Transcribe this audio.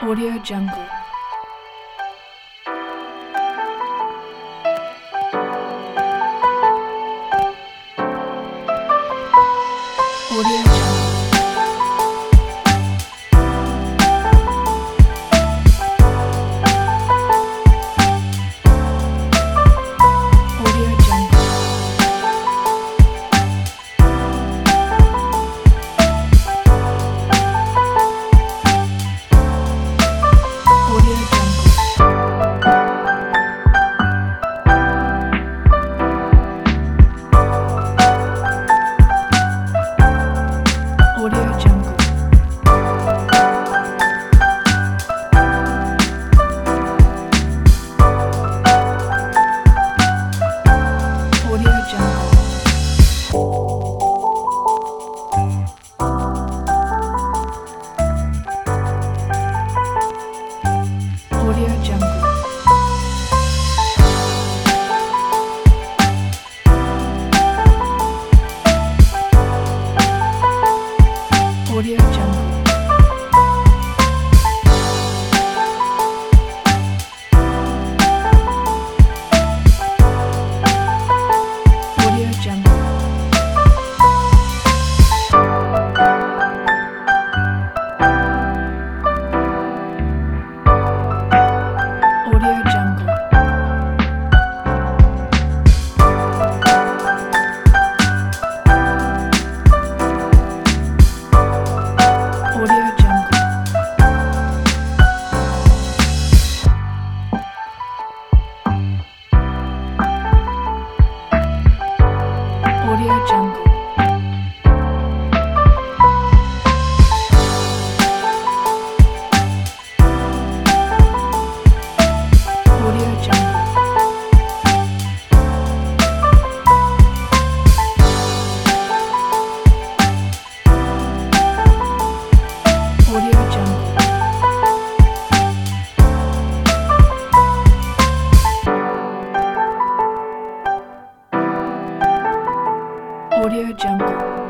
Audio Jungle. Audio Jungle. Audio Jungle. Audio Jungle. Audio Jungle. Audio Jungle. Audio Jungle. Audio Jungle. Audio Jungle. Audio Jungle. Audio Jungle. Audio Jungle. Audio Jungle. Audio Jungle. Audio Jungle.